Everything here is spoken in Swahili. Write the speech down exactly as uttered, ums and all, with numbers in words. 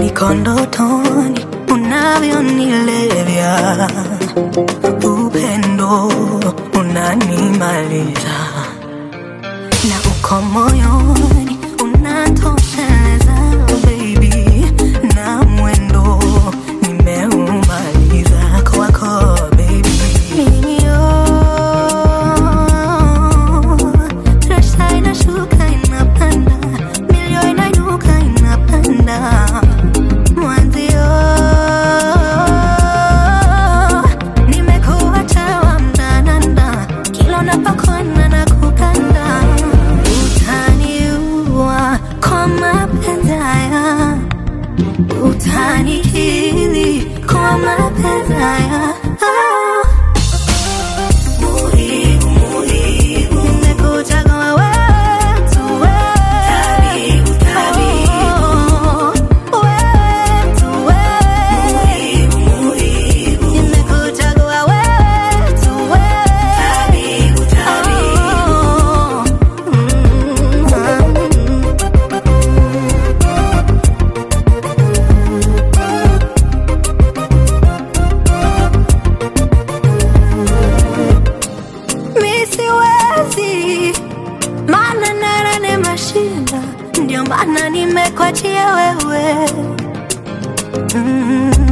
niko ndotoni unavyonilevya, upendo unanimaliza na uko moyoni unatosheleza baby, na mwendo nimeumaliza kwako baby. Mimi Rashai na shuka inapanda, milio inainuka inapanda, mwanzio nimekuwa chawa mdananda, kila unapokona na kupanda, utaniua kwa mapenzi haya, utanikili kwa mapenzi haya. Mana nara ni mashinda, ndio maana nimekuachia wewe. mm.